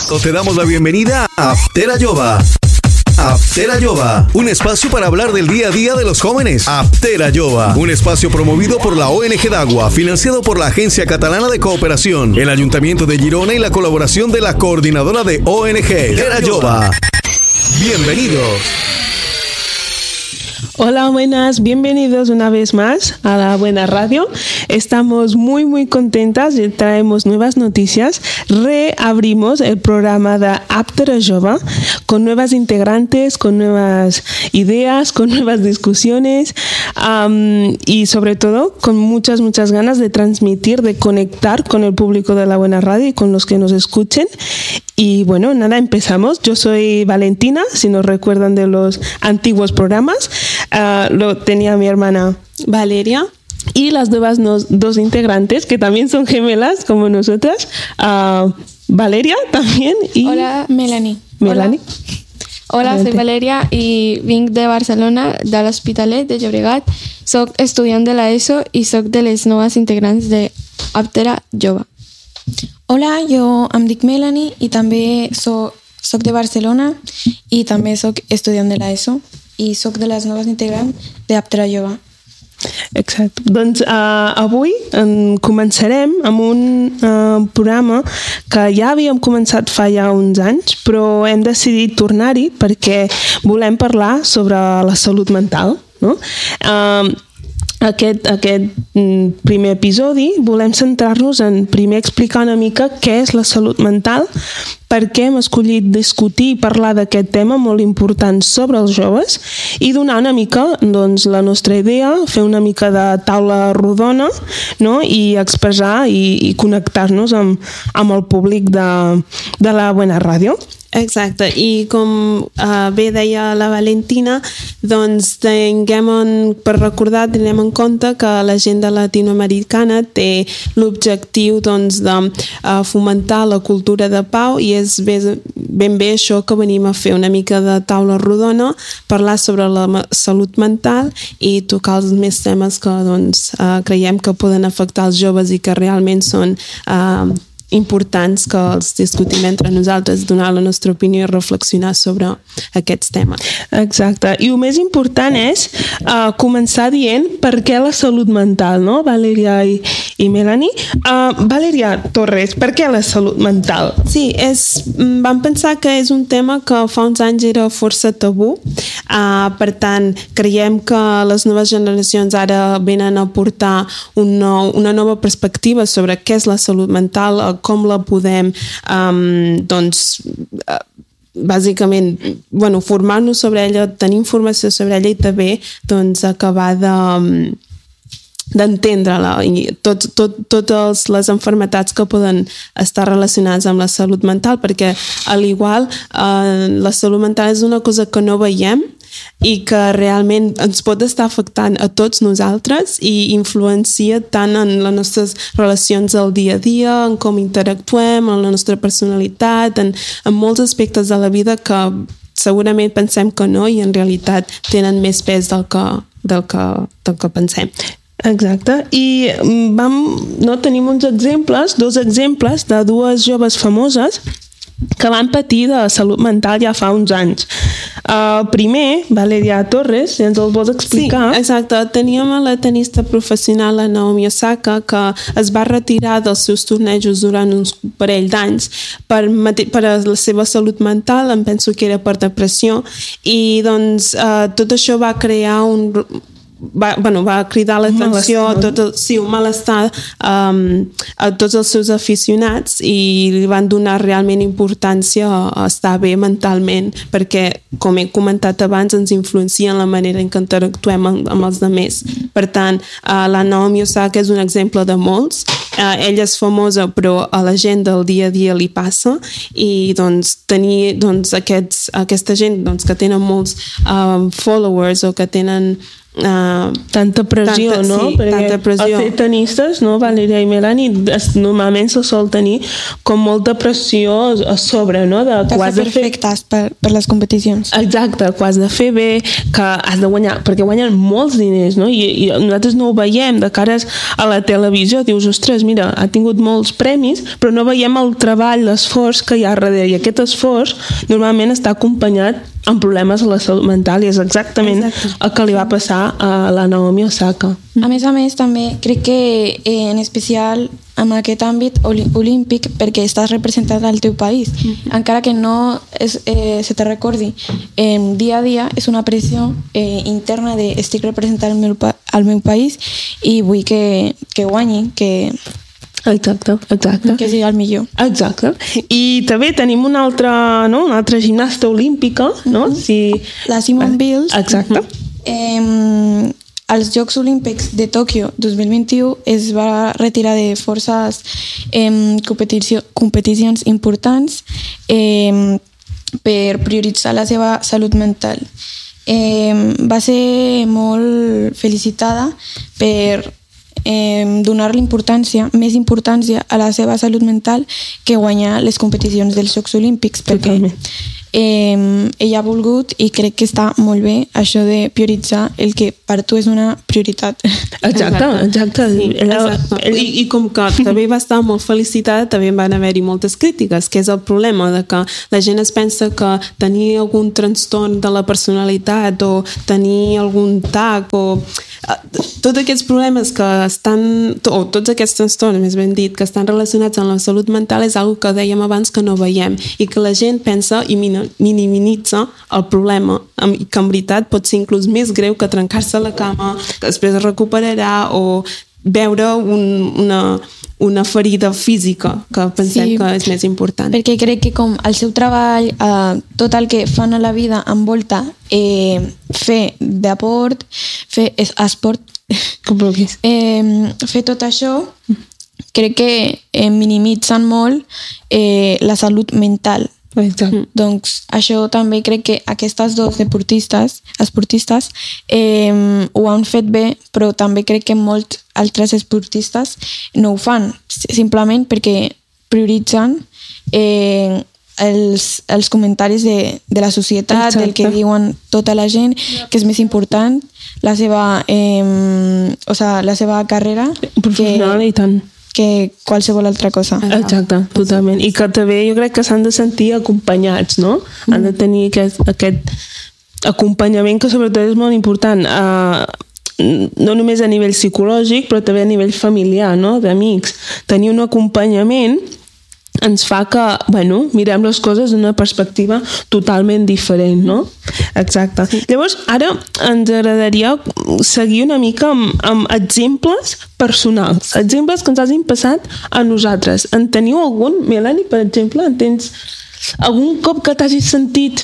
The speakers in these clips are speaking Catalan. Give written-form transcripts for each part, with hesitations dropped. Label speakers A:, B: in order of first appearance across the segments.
A: Te damos la bienvenida a Aptera Jova. Aptera Jova, un espacio para hablar del día a día de los jóvenes. Aptera Jova, un espacio promovido por la ONG Dagua, financiado por la Agencia Catalana de Cooperación, el Ayuntamiento de Girona y la colaboración de la Coordinadora de ONG Aptera Jova. Bienvenidos.
B: Hola, buenas, bienvenidos una vez más a La Buena Radio. Estamos muy contentas y traemos nuevas noticias. Reabrimos el programa de Aptera Jova con nuevas integrantes, con nuevas ideas, con nuevas discusiones y sobre todo con muchas ganas de transmitir, de conectar con el público de La Buena Radio y con los que nos escuchen. Y bueno, nada, empezamos. Yo soy Valentina, si nos recuerdan de los antiguos programas. Lo tenía mi hermana Valeria y las nuevas dos integrantes que también son gemelas como nosotras. Valeria también y...
C: Hola, Melanie. Hola, soy Valeria i vinc de Barcelona, de l'Hospitalet de Llobregat. Soc estudiant de l'ESO i soc de les noves integrants de Aptera Jova.
D: Hola, jo em dic Melanie i també soc de Barcelona i també soc estudiant de l'ESO i soc de les noves integrants d'Aptera Jova.
B: Exacte. Doncs avui començarem amb un programa que ja havíem començat fa ja uns anys, però hem decidit tornar-hi perquè volem parlar sobre la salut mental, no? Aquest primer episodi volem centrar-nos en primer explicar una mica què és la salut mental, per què hem escollit discutir i parlar d'aquest tema molt important sobre els joves i donar una mica doncs, la nostra idea, fer una mica de taula rodona, no? I expressar i connectar-nos amb el públic de la Buena Ràdio.
E: Exacte, i com bé deia la Valentina, doncs per recordar, tenim en compte que l'agenda latinoamericana té l'objectiu doncs, de fomentar la cultura de pau i és ben bé això que venim a fer, una mica de taula rodona, parlar sobre la salut mental i tocar els més temes que doncs, creiem que poden afectar els joves i que realment són importants que els discutim entre nosaltres, donar la nostra opinió i reflexionar sobre aquests temes.
B: Exacte. I el més important és començar dient per què la salut mental, no? Valeria i Melanie. Valeria Torres, per què la salut mental?
E: Sí, vam pensar que és un tema que fa uns anys era força tabú. Per tant, creiem que les noves generacions ara venen a portar una nova perspectiva sobre què és la salut mental, com la podem bàsicament formar-nos sobre ella, tenir informació sobre ella i també acabar d'entendre-la i totes les malalties que poden estar relacionades amb la salut mental, perquè al igual la salut mental és una cosa que no veiem i que realment ens pot estar afectant a tots nosaltres i influencia tant en les nostres relacions del dia a dia, en com interactuem, en la nostra personalitat, en molts aspectes de la vida que segurament pensem que no i en realitat tenen més pes del que pensem.
B: Exacte, i tenim uns exemples, dos exemples de dues joves famoses que van patir de salut mental ja fa uns anys. Primer, Valeria Torres, si ens el vols explicar.
E: Sí, exacte. Teníem a la tenista professional, la Naomi Osaka, que es va retirar dels seus tornejos durant uns parell d'anys per a la seva salut mental, em penso que era per depressió, i doncs tot això va crear va cridar l'atenció un malestar a tots els seus aficionats i li van donar realment importància a estar bé mentalment perquè, com he comentat abans, ens influencia en la manera en què interactuem amb els altres. Per tant, la Naomi Osaka és un exemple de molts. Ella és famosa però a la gent del dia a dia li passa i tenir aquesta gent que tenen molts followers o que tenen
B: tanta pressió, no?
E: Sí, tanta pressió.
B: Els tenistes, no, Valeria i Melanie, normalment se sol tenir com molta pressió a sobre, no?
D: De ser perfectes per les competicions.
B: Exacte, que has de fer bé, que has de guanyar, perquè guanyen molts diners, no? I nosaltres no ho veiem de cares a la televisió, dius, ostres, mira, ha tingut molts premis, però no veiem el treball, l'esforç que hi ha darrere, i aquest esforç normalment està acompanyat amb problemes a la salut mental, i és exactament el que li va passar a la Naomi Osaka.
D: A més, també crec que en especial en aquest àmbit olímpic, perquè estàs representat al teu país, encara que no se te recordi dia a dia, és una pressió interna de estic representant el meu país i vull que guanyi, que sigui el millor.
B: Exacte. I també tenim una altra gimnasta olímpica, no?
D: La Simone Biles.
B: Exacte.
D: Als Jocs Olímpics de Tòquio 2021 es va retirar de forces competicions importants per prioritzar la seva salut mental. Va ser molt felicitada per donar-li més importància a la seva salut mental que guanyar les competicions dels Jocs Olímpics, perquè ella ha volgut, i crec que està molt bé, això de prioritzar el que per tu és una prioritat.
B: Exacte.
E: Sí, I com que també va estar molt felicitada, també van haver-hi moltes crítiques, que és el problema de que la gent es pensa que tenir algun trastorn de la personalitat o tenir algun TAC o tots aquests problemes que tots aquests trastorns, més ben dit, que estan relacionats amb la salut mental, és una que dèiem abans que no veiem, i que la gent pensa i minimitza el problema, i que en veritat pot ser inclús més greu que trencar-se la cama, que després es recuperarà, o veure una ferida física, que pensem que és més important.
D: Perquè crec que com el seu treball, tot el que fan a la vida envolta fer d'esport, fer esport, fer tot això, crec que minimitzen molt la salut mental. Doncs això també crec que aquestes dos esportistes ho han fet bé, però també crec que molts altres esportistes no ho fan, simplement perquè prioritzen els comentaris de la societat, del que diuen tota la gent, que és més important la seva carrera
B: professional i tant
D: que qualsevol altra cosa.
B: Exacte, totalment. I que també jo crec que s'han de sentir acompanyats, no? Han de tenir aquest acompanyament, que sobretot és molt important, no només a nivell psicològic, però també a nivell familiar, no? D'amics. Tenir un acompanyament ens fa que, mirem les coses d'una perspectiva totalment diferent, no? Exacte. Llavors, ara ens agradaria seguir una mica amb exemples personals, exemples que ens hagin passat a nosaltres. En teniu algun? Melanie, per exemple, en tens algun cop que t'hagis sentit...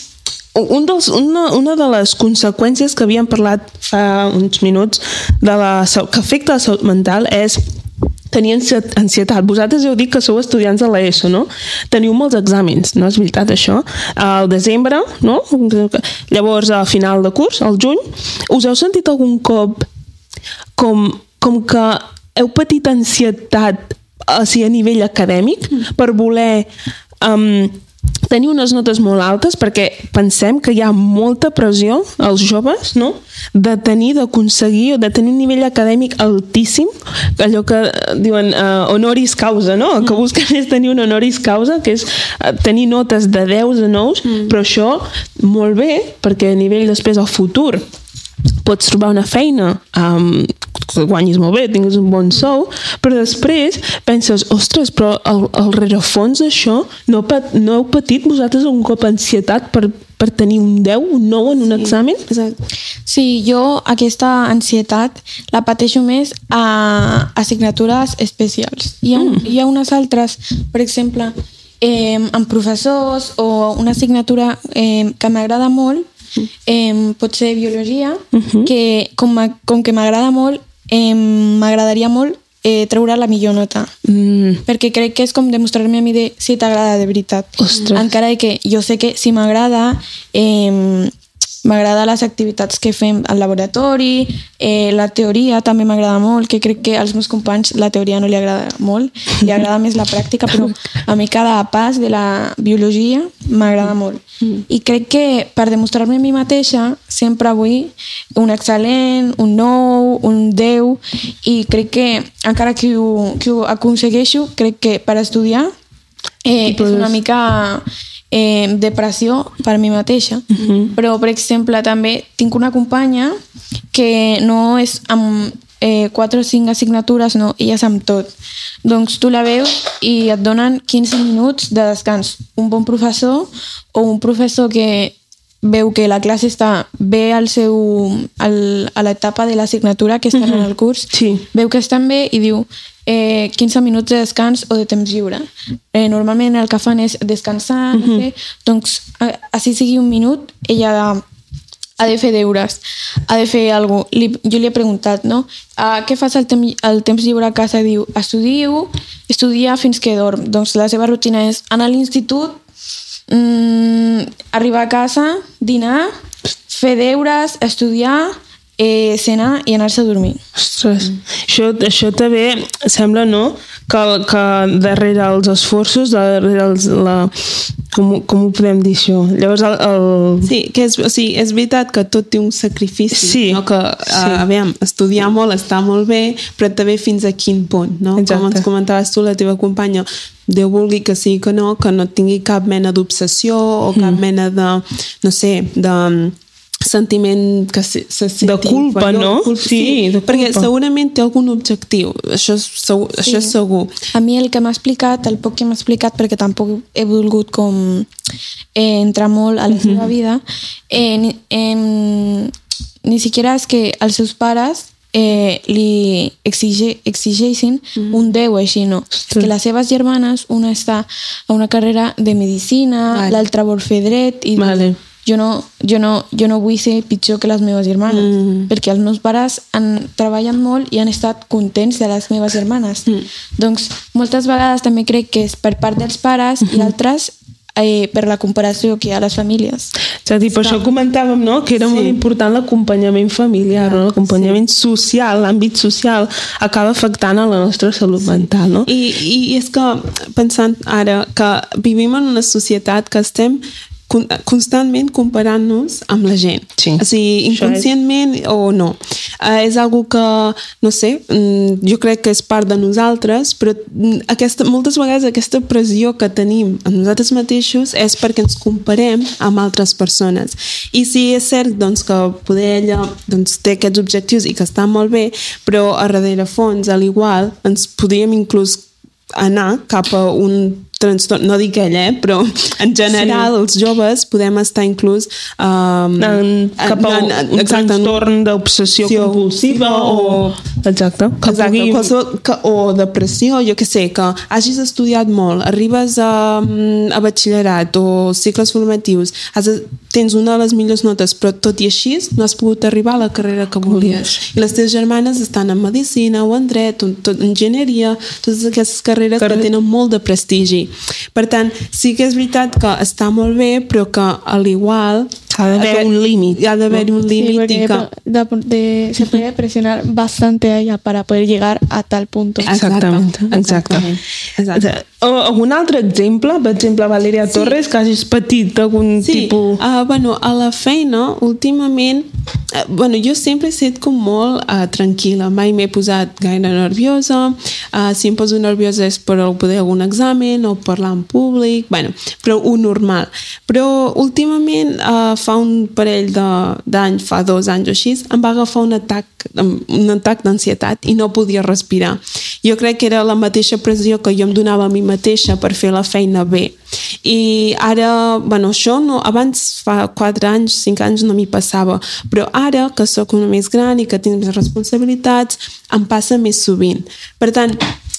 B: Una de les conseqüències que havíem parlat fa uns minuts que afecta la salut mental és tenir ansietat. Vosaltres heu dit que sou estudiants de l'ESO, no? Teniu molts exàmens, no és veritat això? Al desembre, no? Llavors, a final de curs, al juny, us heu sentit algun cop com que heu patit ansietat a nivell acadèmic per voler tenir unes notes molt altes, perquè pensem que hi ha molta pressió als joves, no? D'aconseguir o de tenir un nivell acadèmic altíssim, allò que diuen honoris causa, no? El que busquen és tenir un honoris causa, que és tenir notes de 10 a 9, però això molt bé, perquè a nivell després al futur pots trobar una feina que guanyis molt bé, tinguis un bon sou, però després penses, ostres, però al rerefons d'això no heu patit vosaltres un cop ansietat per tenir un 10, un 9 en un examen?
D: Sí, jo aquesta ansietat la pateixo més a assignatures especials. Hi ha unes altres, per exemple, amb professors, o una assignatura que m'agrada molt, pot ser biologia, que com que m'agrada molt, m'agradaria molt treure la millor nota, perquè crec que és com demostrar-me a mi si t'agrada de veritat. Encara que jo sé que si m'agrada m'agrada les activitats que fem al laboratori, la teoria també m'agrada molt, que crec que als meus companys la teoria no li agrada molt, li agrada més la pràctica, però a mi cada pas de la biologia m'agrada molt. I crec que per demostrar-me a mi mateixa sempre vull un excel·lent, un 9, un 10, i crec que encara que ho aconsegueixo, crec que per estudiar és una mica depressió per mi mateixa. Però, per exemple, també tinc una companya que no és amb 4 o 5 assignatures, no, ella és amb tot. Doncs tu la veus i et donen 15 minuts de descans. Un bon professor o un professor que veu que la classe està bé a l'etapa de l'assignatura que estan en el curs, veu que estan bé i diu 15 minuts de descans o de temps lliure. Normalment el que fan és descansar, no sé, doncs així sigui un minut, ella ha de fer deures, ha de fer alguna cosa. Jo li he preguntat, no? Què fas al temps lliure a casa? Diu, estudia fins que dorm. Doncs la seva rutina és anar a l'institut, arribar a casa, dinar, fer deures, estudiar, cenar i anar-se a dormir.
B: Ostres, això també sembla, no?, que darrere els esforços, darrere com ho podem dir això? Llavors
E: Sí, que és veritat que tot té un sacrifici, no? Que aviam, estudiar molt està molt bé, però també fins a quin punt, no? Com ens comentaves tu, la teva companya, Déu vulgui que sí que no tingui cap mena d'obsessió o cap mena de, no sé, de sentiment que se senti
B: de culpa, no?
E: Sí, de culpa. Perquè segurament té algun objectiu, això és segur.
D: A mi el que m'ha explicat, el poc que m'ha explicat, perquè tampoc he volgut com entrar molt a la seva vida, ni siquiera és que els seus pares li exigeixin un 10 així, no. És que les seves germanes, una està a una carrera de medicina, l'altra vol fer dret, i jo no vull ser pitjor que les meves germanes, perquè els meus pares han treballat molt i han estat contents de les meves germanes. Doncs moltes vegades també crec que és per part dels pares i altres per la comparació que hi ha a les famílies.
B: És a dir, per això comentàvem, no?, que era molt important l'acompanyament familiar, no? L'acompanyament social, l'àmbit social acaba afectant a la nostra salut mental, no?
E: I és que, pensant ara, que vivim en una societat que estem constantment comparant-nos amb la gent. O sigui, inconscientment o no. És algo que, no sé, jo crec que és part de nosaltres, però moltes vegades aquesta pressió que tenim a nosaltres mateixos és perquè ens comparem amb altres persones. I sí, és cert doncs, que poder ella té aquests objectius i que està molt bé, però a darrere fons, a l'igual, ens podríem inclús anar cap a un trastorn, no dic ella, però en general els joves podem estar inclús
B: cap a un trastorn d'obsessió compulsiva
E: o depressió, jo què sé, que hagis estudiat molt, arribes a batxillerat o cicles formatius, tens una de les millors notes, però tot i així no has pogut arribar a la carrera que volies. I les teves germanes estan en medicina o en dret, en enginyeria, totes aquestes carreres que tenen molt de prestigi. Per tant, sí que és veritat que està molt bé, però que a l'igual
B: ha d'haver un límit.
E: Hi ha d'haver un límit.
C: Se puede presionar bastante a ella para poder llegar a tal punto.
B: Exactament. Algun altre exemple? Per exemple, Valeria Torres, que hagis patit algun tipus...
E: A la feina, últimament, jo sempre he estat com molt tranquil·la. Mai m'he posat gaire nerviosa. Si em poso nerviosa és per poder algun examen o parlar en públic, però ho normal. Però últimament, fa un parell d'anys, fa 2 anys o així, em va agafar un atac d'ansietat i no podia respirar. Jo crec que era la mateixa pressió que jo em donava a mi mateixa per fer la feina bé. I ara, això no, abans fa 4 anys, 5 anys no m'hi passava, però ara que sóc una més gran i que tinc més responsabilitats, em passa més sovint. Per tant,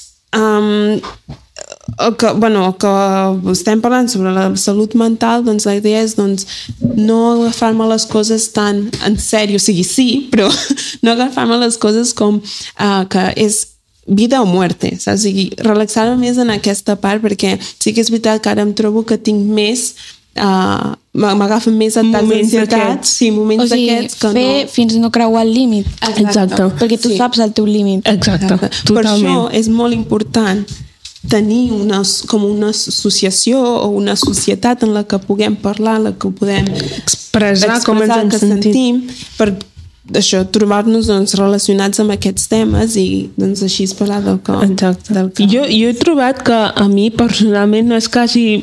E: que estem parlant sobre la salut mental, doncs la idea és no agafar-me les coses tan en sèrio, o sigui, sí, però no agafar-me les coses com que és vida o muerte, saps? O sigui, relaxar-me més en aquesta part, perquè sí que és veritat que ara em trobo que tinc més m'agafen més atacs d'ansietat. Sí, moments d'aquests que
D: fer fins no creuar el límit.
B: Exacte.
D: Perquè tu saps el teu límit.
B: Exacte.
E: Per això és molt important tenir una associació o una societat en la que puguem parlar, en la que podem
B: expressar com ens
E: que sentim, per això, trobar-nos relacionats amb aquests temes i així parlar del que...
B: Exacte. Jo he trobat que a mi personalment no és quasi...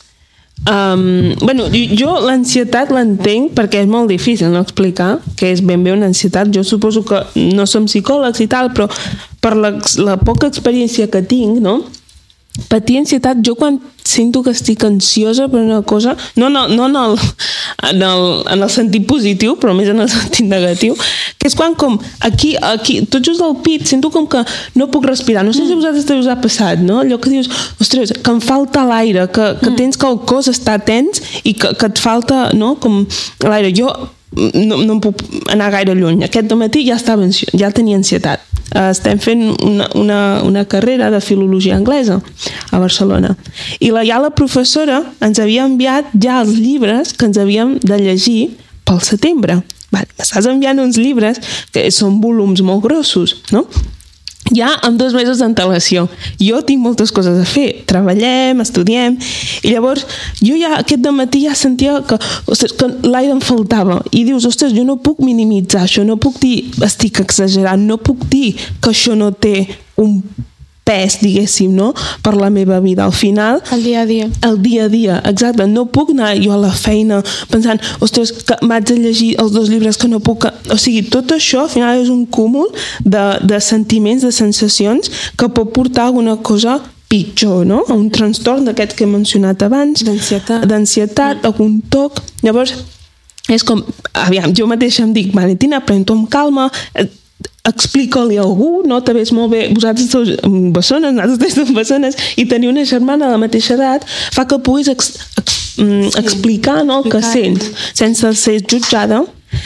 B: jo l'ansietat l'entenc perquè és molt difícil no explicar què és ben bé una ansietat. Jo suposo que no som psicòlegs i tal, però per la poca experiència que tinc, no? Patir ansietat, jo quan sento que estic ansiosa per una cosa, no en el sentit positiu, però més en el sentit negatiu, que és quan com aquí tot just al pit, sento com que no puc respirar. No sé si a vosaltres us ha passat, no? Allò que dius, ostres, que em falta l'aire, que tens que el cos està tens i que et falta, no? Com l'aire. Jo no em puc anar gaire lluny. Aquest dematí ja tenia ansietat. Estem fent una carrera de filologia anglesa a Barcelona i la professora ens havia enviat ja els llibres que ens havíem de llegir pel setembre. M'estàs enviant uns llibres que són volums molt grossos, no? Ja amb 2 mesos d'antelació. Jo tinc moltes coses a fer. Treballem, estudiem, i llavors jo ja aquest dematí ja sentia que l'aire em faltava. I dius, ostres, jo no puc minimitzar això, no puc dir estic exagerant, no puc dir que això no té un pes, diguéssim, no? Per la meva vida. Al final...
D: El dia a dia.
E: El dia a dia, exacte. No puc anar jo a la feina pensant, ostres, que m'haig de llegir els 2 llibres que no puc... O sigui, tot això al final és un cúmul de sentiments, de sensacions que pot portar a alguna cosa pitjor, no? A un trastorn d'aquests que he mencionat abans. D'ansietat, algun toc. Llavors, és com... Aviam, jo mateixa em dic, Valentina, pren-t'ho amb calma, explica-li a algú, no? Te ves molt bé, vosaltres sou bessones, nosaltres som bessones, i tenir una germana de la mateixa edat fa que puguis explicar, no? El que sents, sense ser jutjada,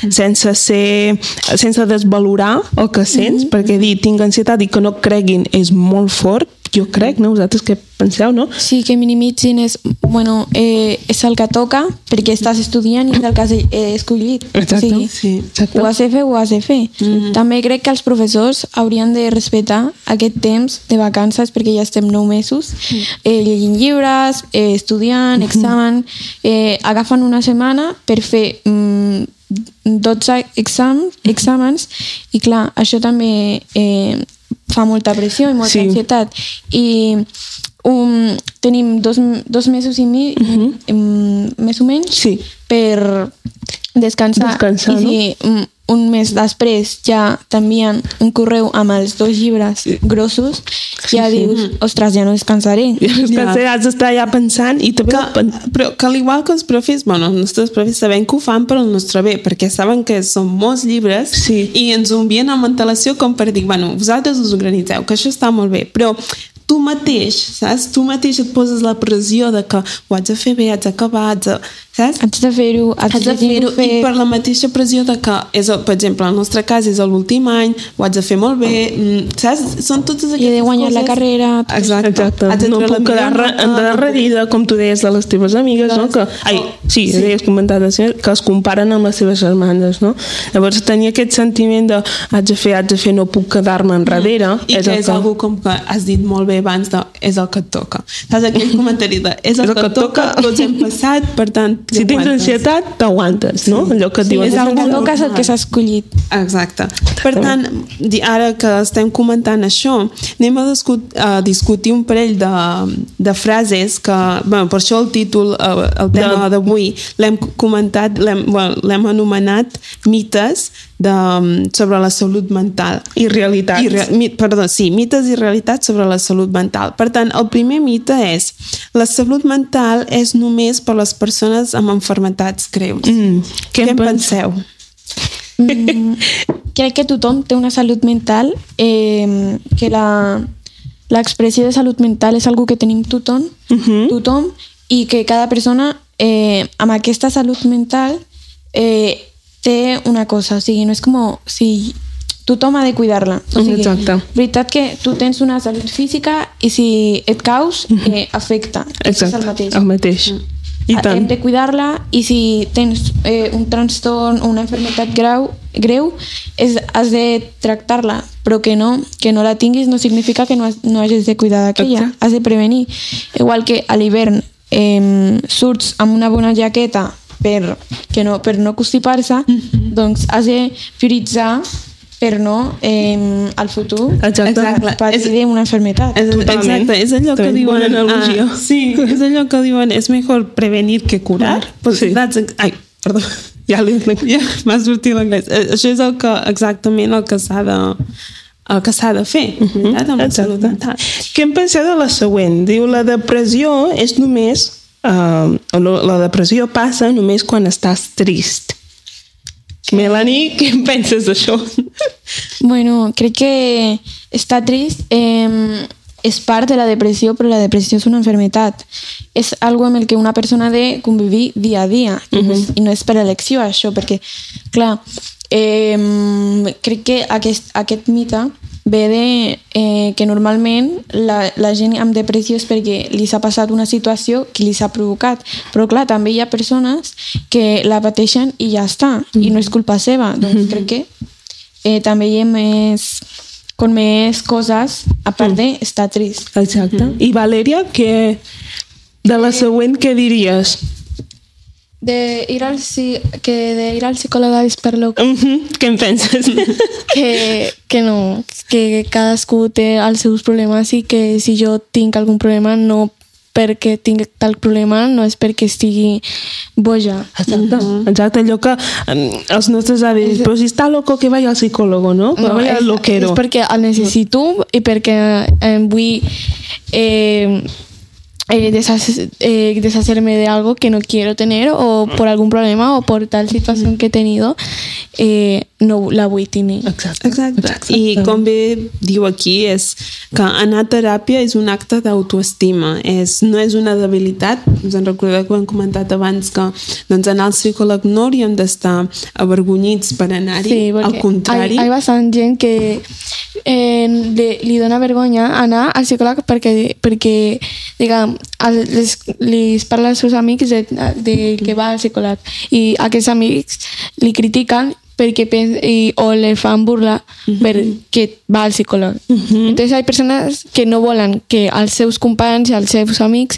E: sense desvalorar el que sents, perquè dir tinc ansietat i que no creguin és molt fort, jo crec, no? Vosaltres què penseu, no?
D: Sí, que minimitzin és el que toca perquè estàs estudiant i és el que has escollit.
B: Exacte.
D: O sigui, ho has de fer, També crec que els professors haurien de respectar aquest temps de vacances perquè ja estem 9 mesos llegint llibres, estudiant, examen, agafen una setmana per fer 12 exàmens i clar, això també fa molta pressió i molta ansietat i tenim 2 mesos i mig més o menys per descansar i si un mes després ja t'envien un correu amb els 2 llibres grossos, ja dius, ostres, ja no descansaré.
E: Has d'estar ja pensant i també... Però que al igual que els profes, els nostres profes sabem que ho fan per al nostre bé, perquè saben que són molts llibres i ens ho envien amb antelació com per dir, vosaltres us organitzeu, que això està molt bé, però tu mateix, saps? Tu mateix et poses la pressió de que ho haig de fer bé, haig d'acabar, saps?
D: Haig de fer-ho,
E: i per la mateixa pressió de que, per exemple, en el nostre cas és l'últim any, ho haig de fer molt bé, saps? Són totes aquestes coses.
D: I he de guanyar la carrera.
E: Exacte.
B: No puc quedar endarrerida, com tu deies de les teves amigues, no? Deies comentat que es comparen amb les seves germanes, no? Llavors tenia aquest sentiment de haig de fer, no puc quedar-me enrere.
E: I que és algú com que has dit molt bé abans de és el que et toca. Saps aquell comentari de és el que et toca, tots hem passat, per tant,
B: si tens ansietat, t'aguantes, no? Allò que et diuen.
D: És el que toca, és el que s'ha escollit.
E: Exacte. Per tant, ara que estem comentant això, anem a discutir un parell de frases que, per això el títol, el tema d'avui, l'hem comentat, l'hem anomenat mites sobre la salut mental.
B: I realitats.
E: Mites i realitats sobre la salut mental. Per tant, el primer mite és la salut mental és només per les persones amb malalties greus. Què en penseu?
D: Crec que tothom té una salut mental, que l'expressió de salut mental és algo que tenim tothom, i que cada persona amb aquesta salut mental té una cosa, o sigui, no és com si tothom ha de cuidar-la. O sigui, veritat que tu tens una salut física i si et caus, afecta.
B: Exacte,
D: és el mateix.
B: El mateix.
D: hem de cuidar-la, i si tens un trastorn o una malaltia greu, has de tractar-la, però que no la tinguis no significa que no hagis de cuidar d'aquella, has de prevenir. Igual que a l'hivern surts amb una bona jaqueta per no constipar-se, doncs has de prioritzar per no al futur patir una malaltia.
E: Exacte, és allò que diuen és allò que diuen, és millor prevenir que curar. Ai, perdó, ja m'ha sortit l'anglès. Això és exactament el que s'ha de fer amb la salut mental.
B: Què en penseu de la següent? Diu, la depressió és només la depressió passa només quan estàs trist. Melanie, què en penses d'això?
D: Bueno, crec que estar trist és part de la depressió, però la depressió és una malaltia. És algo amb el que una persona ha de convivir dia a dia, i no és per elecció això, perquè, clar, crec que aquest mite ve de que normalment la gent amb depressió és perquè li s'ha passat una situació que li s'ha provocat, però clar, també hi ha persones que la pateixen i ja està, i no és culpa seva. Doncs crec que també hi ha més coses a part d'estar trist.
B: Exacte. I Valeria, de la següent què diries?
C: De ir al psicòleg és per lo
B: què en penses?
C: que no, que cadascú té els seus problemes, i que si jo tinc algun problema no perquè tinc tal problema, no és perquè estigui boja.
B: Exacte, allò que els nostres avis, però si està loco que vaya al psicòlogo, no? Que vaya al loquero.
C: És perquè el necessito i perquè vull deshacerme de algo que no quiero tener, o por algún problema o por tal situación que he tenido, no la vull tenir.
E: Exacte. I com bé diu aquí, és que anar a teràpia és un acte d'autoestima, no és una debilitat. Us en recordeu que ho hem comentat abans, que anar al psicòleg no hauríem d'estar avergonyits per anar-hi, al contrari.
C: Hi ha bastant gent que li dona vergonya anar al psicòleg perquè diguem, li parla als seus amics de que va al psicòleg, i aquests amics li critiquen o le fan burla perquè va al psicòleg. Entonces hi ha persones que no volen que els seus companys i els seus amics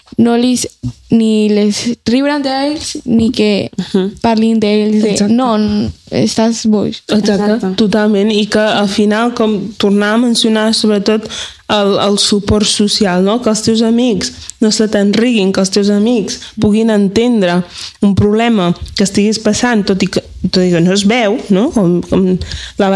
C: ni les riuran d'ells ni que parlin d'ells no, estàs boig.
B: Exacte, totalment. I que al final, com tornar a mencionar sobretot el suport social, no? Que els teus amics no se t'enriguin, que els teus amics puguin entendre un problema que estiguis passant, tot i que no es veu, no? Com la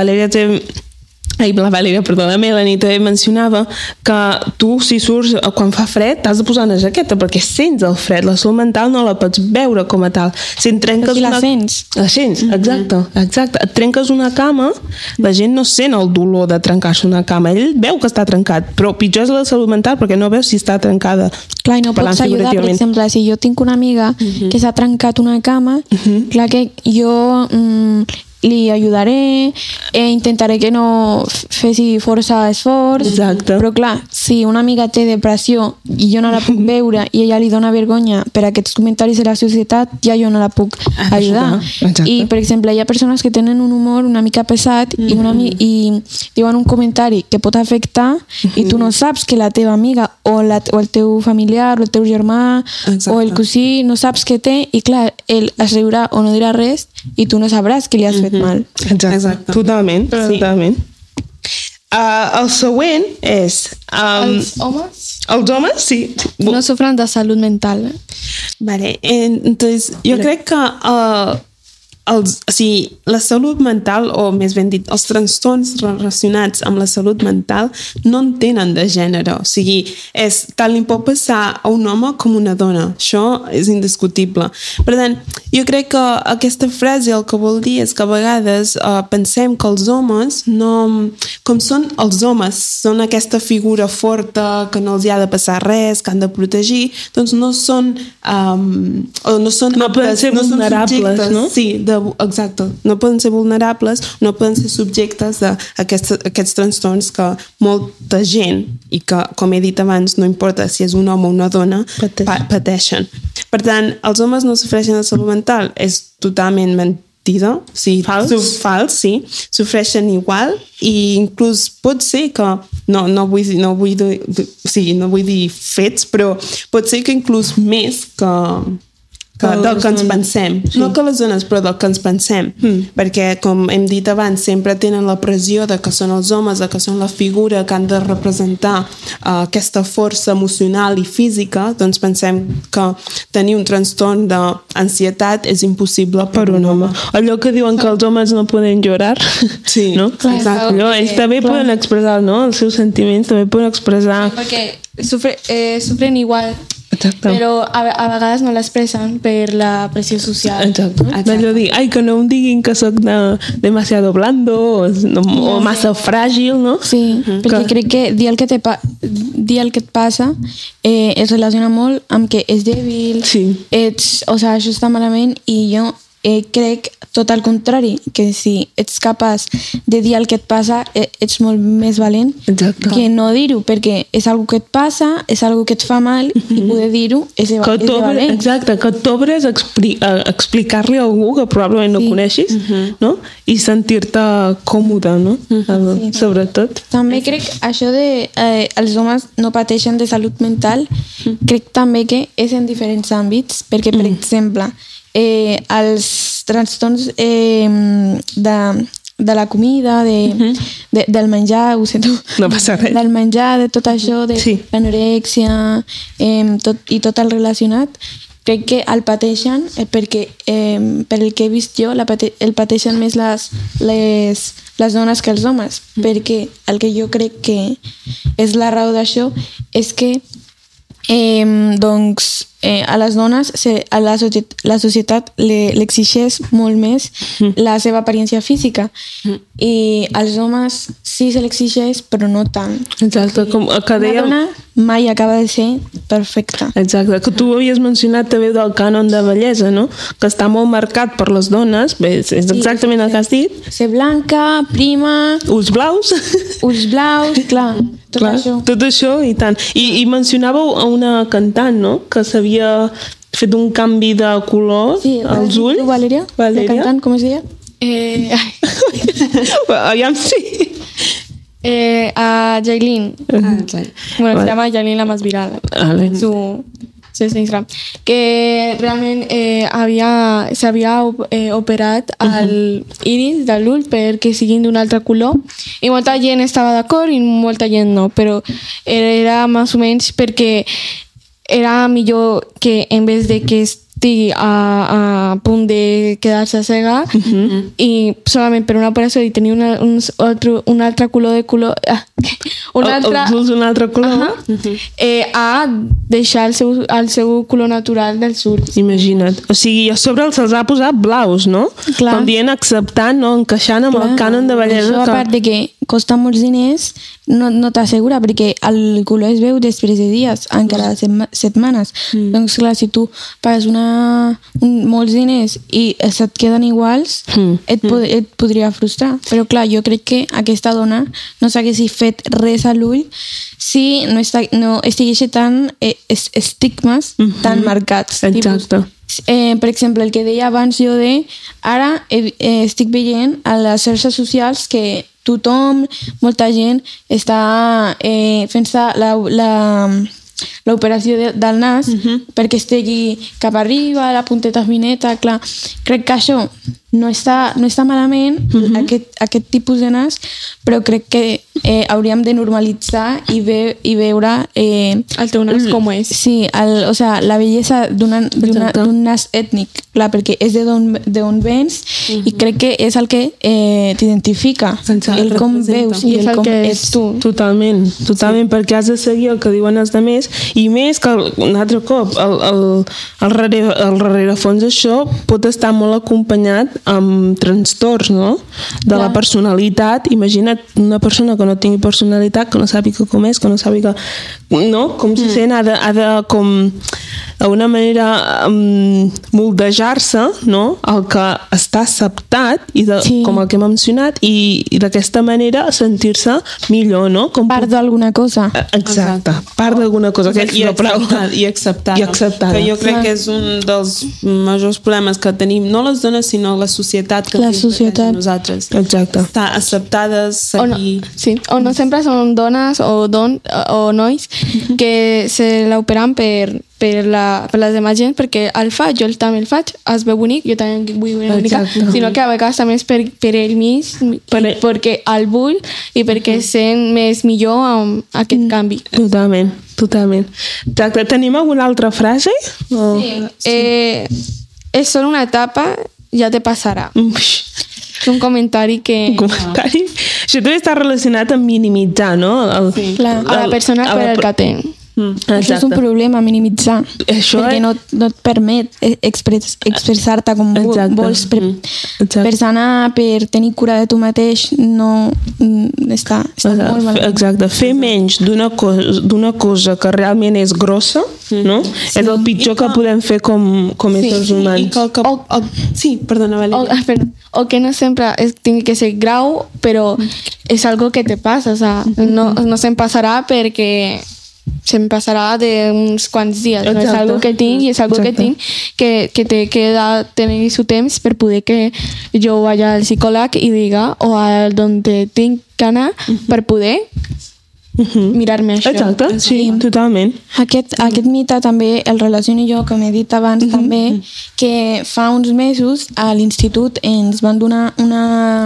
B: Melanie també mencionava, que tu, si surts quan fa fred, t'has de posar una jaqueta perquè sents el fred. La salut mental no la pots veure com a tal. Si et trenques
D: la sents.
B: La sents, exacte. Et trenques una cama, la gent no sent el dolor de trencar-se una cama. Ell veu que està trencat, però pitjor és la salut mental perquè no veu si està trencada.
D: Clar, i no pots ajudar. Per exemple, si jo tinc una amiga que s'ha trencat una cama, clar que jo li ajudaré, intentaré que no faci força esforç.
B: Exacte.
D: Però clar, si una amiga té depressió i jo no la puc veure i ella li dona vergonya per aquests comentaris de la societat, ja jo no la puc ajudar.
B: Exacte.
D: I, per exemple, hi ha persones que tenen un humor una mica pesat i diuen un comentari que pot afectar i tu no saps que la teva amiga o el teu familiar o el teu germà o el cosí no saps què té, i clar, ell es riurà o no dirà res i tu no sabràs que li has fet mal.
B: Exacte. Totalment. El següent és...
C: Els homes?
B: Els homes, sí.
C: No sofren de salut mental.
E: Vale, entonces jo crec que la salut mental, o més ben dit, els trastorns relacionats amb la salut mental no en tenen de gènere. O sigui, tant li pot passar a un home com a una dona. Això és indiscutible. Per tant, jo crec que aquesta frase el que vol dir és que a vegades pensem que els homes com són els homes, són aquesta figura forta que no els hi ha de passar res, que han de protegir, doncs no són vulnerables,
B: no?
E: Sí, exacte, no poden ser vulnerables, no poden ser subjectes a aquests trastorns que molta gent, i que, com he dit abans, no importa si és un home o una dona, pateixen. Per tant, els homes no sofreixen de salut mental, és totalment mentida, fals, sí, sofreixen igual, i inclús pot ser que no vull dir fets, però pot ser que inclús més del que ens pensem. Sí. No que les dones, però del que ens pensem. Perquè, com hem dit abans, sempre tenen la pressió de que són els homes, de que són la figura que han de representar aquesta força emocional i física, doncs pensem que tenir un trastorn d'ansietat és impossible per un home.
B: Allò que diuen que els homes no poden llorar,
E: sí,
B: no?
E: Exacte.
B: Allò, ells també poden expressar, no? Els seus sentiments també poden expressar.
C: Perquè sufren igual.
B: Exacte.
C: Però a vegades no l'expressen per la pressió social.
B: Exacte. D'allò dir, que no em diguin que sóc demasiado blando o massa fràgil, no?
D: Sí, perquè crec que dir el que et passa es relaciona molt amb que és dèbil, això està malament, i jo crec tot al contrari, que si ets capaç de dir el que et passa ets molt més valent que no dir-ho, perquè és algo que et passa, és algo que et fa mal, i poder dir-ho és de valent.
B: Exacte, que t'obres a explicar-li a algú que probablement no coneixis, no? I sentir-te còmode, no? Sobretot.
D: També crec això de els homes no pateixen de salut mental, crec també que és en diferents àmbits, perquè per exemple els trastorns de la comida, del menjar, ho sento,
B: no passa res,
D: del menjar, de tot això, de l'anorèxia i tot el relacionat, crec que el pateixen perquè per el que he vist jo el pateixen més les dones que els homes, perquè el que jo crec que és la raó d'això és que a les dones a la societat l'exigeix molt més la seva apariencia física, i als homes sí se l'exigeix però no tant.
B: Exacte, com que dèiem,
D: una dona mai acaba de ser perfecta.
B: Exacte, que tu havies mencionat també del cànon de bellesa, no? Que està molt marcat per les dones, és exactament el que has dit.
D: Ser blanca, prima,
B: ulls blaus,
D: clar,
B: tot això i tant. I mencionàveu a una cantant, no? Que s'havia fet un canvi de color als ulls.
D: Valeria? La cantant, com es deia?
B: Aviam, sí.
C: A Jailin. Bueno, se llama Jailin, la más viral. Su Instagram. Que realment s'havia operat el iris de l'ull perquè siguin d'un altre color, i molta gent estava d'acord i molta gent no, però era més o menys perquè era millor que en vez de que estigui a punt de quedar-se cega i solament per una operació i tenir un altre color de color
B: un altre color
C: a deixar el seu color natural dels ulls.
B: Imagina't, o sigui, a sobre se'ls ha posat blaus, no?
D: Clar.
B: Com dient, acceptant, no? Encaixant amb el cànon de bellesa.
D: Això, a part de que costa molts diners, no t'assegura, perquè el color es veu després de dies, encara setmanes. Doncs clar, si tu pagues molts diners i se't queden iguals, et podria frustrar. Però clar, jo crec que aquesta dona no s'hagués fet res a l'ull si no estigués tant estigmes tan marcats.
B: Exacte.
D: Per exemple, el que deia abans jo ara estic veient a les xarxes socials que tothom, molta gent està fent-se l'operació del nas perquè estigui cap arriba, la punteta fineta, clar. Crec que això no està malament, aquest tipus de nas, però crec que hauríem de normalitzar i veure
C: el teu nas com és.
D: Sí, la bellesa d'un nas ètnic, clar, perquè és d'on vens i crec que és el que t'identifica, el com veus i el com ets tu.
B: Totalment, perquè has de seguir el que diuen els altres, i més que un altre cop el rerefons d'això pot estar molt acompanyat amb trastorns, no? De la personalitat. Imagina't una persona que no tingui personalitat, que no sàpiga com és, que no sàpiga no? Com se sent, ha de com d'una manera moldejar-se, no? El que està acceptat i com el que hem mencionat i d'aquesta manera sentir-se millor, no? Com
D: part d'alguna cosa.
B: Exacte, part d'alguna cosa.
E: I acceptada. Que jo crec que és un dels majors problemes que tenim, no les dones, sinó la societat que tenim nosaltres.
B: Exacte.
E: Estar acceptades, seguir...
C: O no sempre són dones o nois que se l'operen per les demás gent, perquè el faig, jo també el faig, es veu bonic, jo també vull una bonica, sinó que a vegades també és per ell mig, perquè el vull i perquè sent més millor amb aquest canvi.
B: Totalment. Exacte. Tenim alguna altra frase?
C: Sí. És solo una etapa, ja te passarà. Un comentari que...
B: Un comentari? Això també està relacionat amb minimitzar, no?
C: A la persona per el que té.
D: Això és un problema, minimitzar, perquè no et permet expressar-te com vols. Per sanar, per tenir cura de tu mateix, no està molt malament.
B: Exacte, fer menys d'una cosa que realment és grossa, no? És el pitjor que podem fer com éssers humans.
E: Sí, perdona, Valeria.
C: O que no sempre tingui que ser grau, però és algo que te passa, o sea, no se'm passarà perquè se'm passarà d'uns quants dies. No és algo que tinc i és algo que tinc que té que tenir su temps per poder que jo vaya al psicòleg i diga o a donde tinc que anar per poder mirar-me això.
B: Exacte, sí, totalment.
D: Aquest mite també el relaciono jo, com he dit abans també, que fa uns mesos a l'institut ens van donar una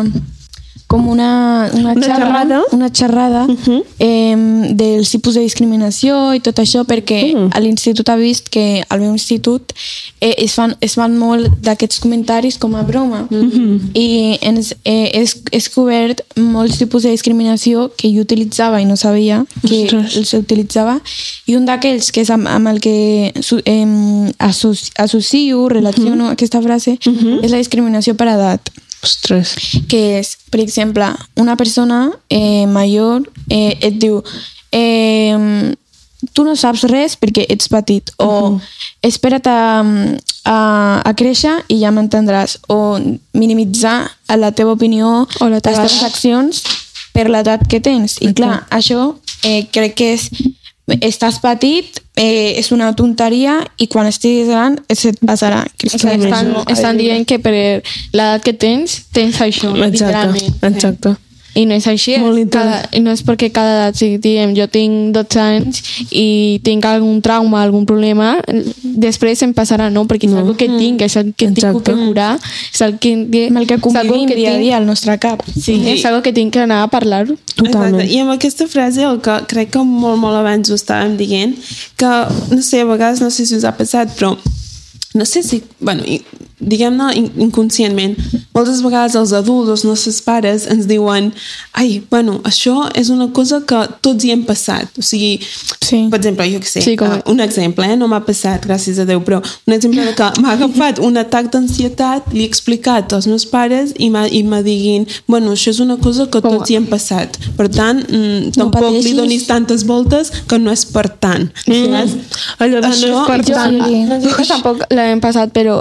D: xerrada dels tipus de discriminació i tot això, perquè l'institut ha vist que al meu institut es fan molt d'aquests comentaris com a broma i he descobert molts tipus de discriminació que jo utilitzava i no sabia que els utilitzava, i un d'aquells que és amb el que associo, relaciono aquesta frase, és la discriminació per edat.
B: Ostres.
D: Que és, per exemple, una persona major et diu tu no saps res perquè ets petit, o espera't a créixer i ja m'entendràs, o minimitzar la teva opinió o les teves accions per l'edat que tens. I clar, això crec que estàs petit, és una tonteria, i quan estiguis gran se't passarà.
C: Estan dient que per l'edat que tens això, literalment.
B: Exacte.
C: I no és així, no és perquè cada edat, si diguem, jo tinc 12 anys i tinc algun trauma, algun problema, després em passarà, no, perquè és algo que tinc, és el que tinc que curar, és el que convivim dia a dia al nostre cap. Sí, és algo que tinc que anar a parlar-ho.
E: Totalment. I amb aquesta frase, el que crec que molt abans ho estàvem dient, que, no sé, a vegades, no sé si us ha passat, però no sé si, bueno, diguem-ne inconscientment, moltes vegades els adults, els nostres pares ens diuen bueno, això és una cosa que tots hi hem passat, o sigui, per exemple, jo què sé, un exemple, no m'ha passat, gràcies a Déu, però un exemple que m'ha agafat un atac d'ansietat, li he explicat als meus pares i m'ha diguin, bueno, això és una cosa que tots hi hem passat, per tant, tampoc li donis tantes voltes que no és per tant, saps?
B: Allò no és per tant.
C: Nosaltres tampoc l'hem passat, però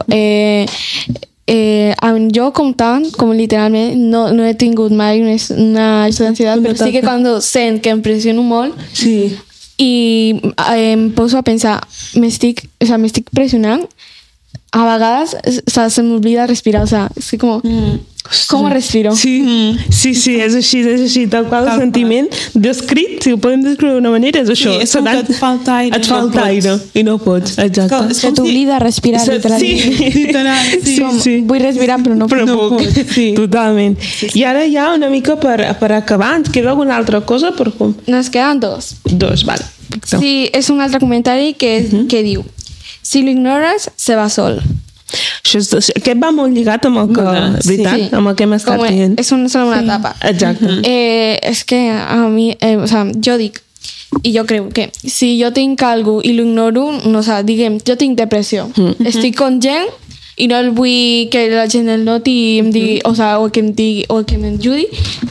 C: jo com literalment no he tingut mai una ansietat, però sí que quan sent que em pressiono molt i em poso a pensar, m'estic pressionant, a vegades se m'oblida respirar, o sea, és com com respiro.
B: Sí, és així, tal qual el sentiment descrit, si ho podem descriure d'una manera, és això.
E: Sí, és com que et falta aire
B: i no pots, exacte.
D: Que t'oblida respirar, literalment.
B: Sí.
D: Vull respirar però no puc.
B: Totalment. I ara ja una mica per acabar, ens queda alguna altra cosa?
C: Nos quedan dos.
B: Vale.
C: Sí, és un altre comentari que diu: si lo ignoras, se va sol.
B: Aquest va molt lligat amb el que, veritat? Amb el que hem estat dient.
C: És solo una etapa.
B: Exacte.
C: És que a mi, jo dic, i jo crec que si jo tinc alguna cosa i l'ignoro, no sé, diguem, jo tinc depressió. Estic con gent i no el vull que la gent el noti i em digui, o que em digui o que m'ajudi.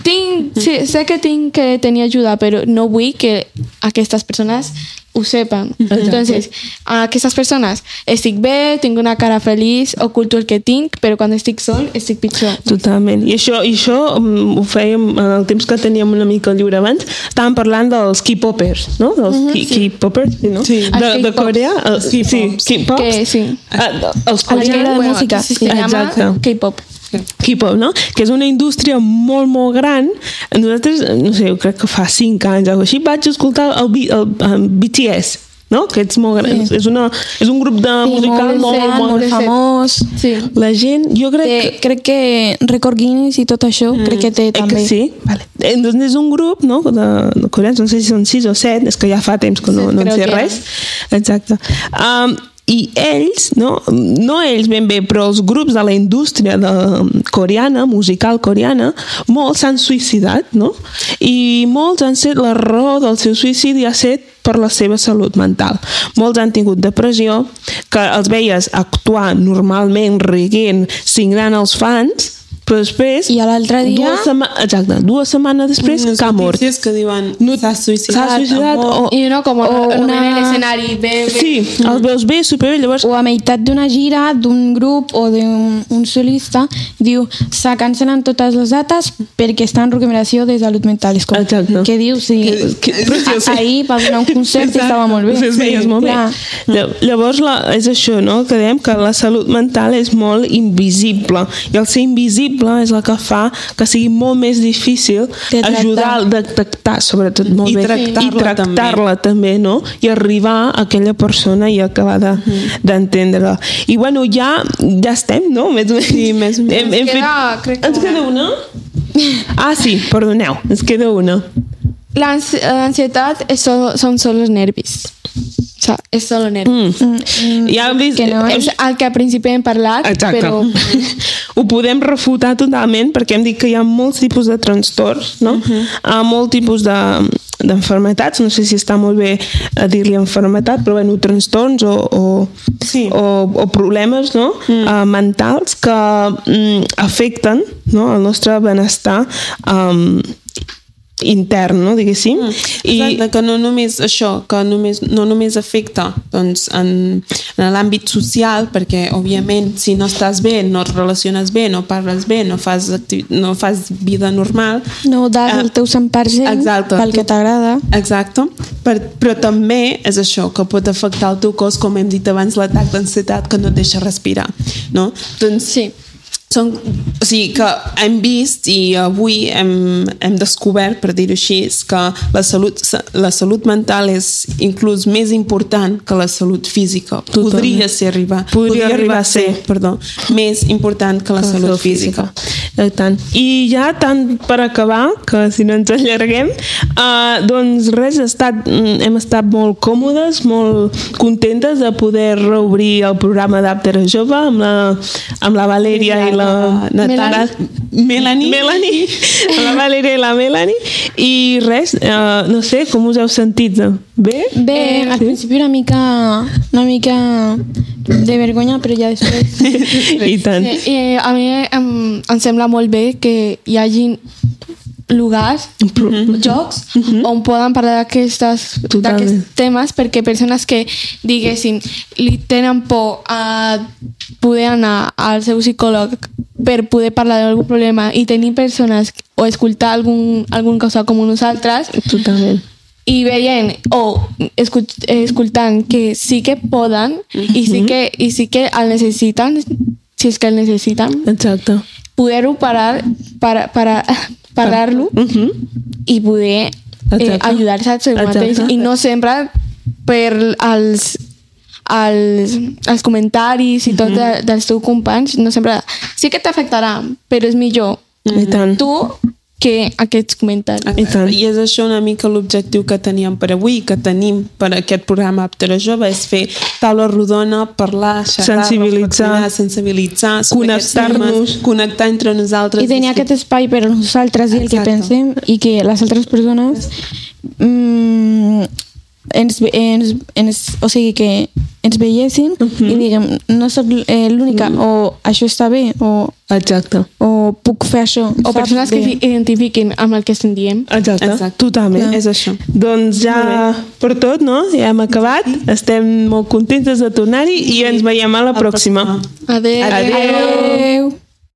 C: Sé que tinc que tenir ajuda, però no vull que aquestes persones ho sepan. Entonces, a aquestes persones estic bé, tinc una cara feliç, oculto el que tinc, però quan estic sol estic pitjor.
B: Totalment. I això ho fèiem en el temps que teníem una mica lliure abans. Estàvem parlant dels K-popers, no? Dels K-popers, no?
C: Sí.
B: De Corea. K-pops.
C: Sí.
B: Els coreans.
C: De música. Se llama K-pop.
B: K-pop, no? Que és una indústria molt, molt gran. Nosaltres, no sé, jo crec que fa 5 anys o així, vaig escoltar el BTS, no? Que és molt gran. És un grup de musical molt
D: famós.
C: Sí.
B: La gent, jo
D: crec que Record Guinness i tot això, crec que té també.
B: Que sí? Vale. Entonces és un grup, no?, de coreans, no sé si són 6 o 7, és que ja fa temps que no en sé res. Exacte. I ells, no ells ben bé, però els grups de la indústria coreana, musical coreana, molts s'han suïcidat, no? I molts han set la raó del seu suïcidi ha set per la seva salut mental. Molts han tingut depressió, que els veies actuar normalment, rient, signant els fans, però després...
D: I a l'altre dia...
B: 2 setmanes després que ha mort.
E: Notícies que diuen s'ha suïcidat
C: i no com en l'escenari bé.
B: Sí, els veus bé, superbé, llavors...
D: O a meitat d'una gira d'un grup o d'un solista diu se cancel·len totes les dates perquè està en recuperació de salut mental. És com,
B: exacte.
D: Què dius? Sí. Ahir va donar un concert i estava molt bé.
B: Sí, molt bé. Llavors és això, no? Que dèiem que la salut mental és molt invisible i el ser invisible és el que fa que sigui molt més difícil ajudar a detectar, sobretot molt bé, i tractar-la també, no? I arribar a aquella persona i acabar d'entendre-la. I bueno, ja estem, no? Sí, més o menys. Ens queda una? Ah, sí, perdoneu, ens queda una.
C: L'ansietat són solo els nervis. O sea, és solo nervis.
B: Ja hem vist...
C: Que no és el que al principi hem parlat,
B: exacte.
C: Però...
B: Ho podem refutar totalment perquè hem dit que hi ha molts tipus de trastorns, no? Molts tipus d'enfermetats, no sé si està molt bé dir-li enfermetat, però bueno, trastorns o problemes, no? Mentals que afecten, no? El nostre benestar intern, no? Diguéssim.
E: Exacte, que no només això, que no només afecta doncs, en l'àmbit social, perquè òbviament si no estàs bé, no et relaciones bé, no parles bé, no fas vida normal,
D: no das el teu 100% pel que t'agrada.
E: Exacte, però també és això, que pot afectar el teu cos, com hem dit abans, l'atac d'ansietat que no et deixa respirar, no? Doncs
C: sí.
E: O sigui, que hem vist i avui hem descobert, per dir-ho així, que la salut mental és inclús més important que la salut física. Podria arribar a ser més important que la salut física.
B: I ja tant per acabar, que si no ens allarguem, doncs res, hem estat molt còmodes, molt contentes de poder reobrir el programa d'After Jove amb la Valèria i la Melanie, la Valèria i la Melanie, i res, no sé, com us heu sentit? Bé?
D: Bé, al principi una mica de vergonya, però ja després
B: i tant.
C: A mi em sembla molt bé que hi hagi lugares, jocs on poden parlar d'aquests temes, perquè persones que, diguéssim, li tenen por a poder anar al seu psicòleg per poder parlar d'algun problema i tenir persones o escoltar algun cosa com nosaltres,
B: totalment,
C: i veient o escoltant que sí que poden i sí que el necessiten, si és que el necessiten,
B: exacte,
C: poder-ho parlar-lo i poder ajudar-se a seu mateix i no sempre per els comentaris i tot dels teus companys, no sempre sí que t'afectarà, però és millor tu que aquests comentaris.
E: I és això una mica l'objectiu que teníem per avui, que tenim per aquest programa After Jove, és fer taula rodona, parlar, xerrar, sensibilitzar,
B: connectar-nos,
E: connectar entre nosaltres.
D: I tenir aquest espai per a nosaltres i el que pensem, i que les altres persones o sigui, que ens veiessin i diguem, no soc l'única, o això està bé, o puc fer això.
C: O persones que s'identifiquin amb el que estem dient.
B: Exacte. Totalment.
E: És això.
B: Doncs ja per tot, no? Ja hem acabat. Estem molt contentes de tornar-hi i ens veiem a la pròxima.
C: Adéu.
B: Adéu.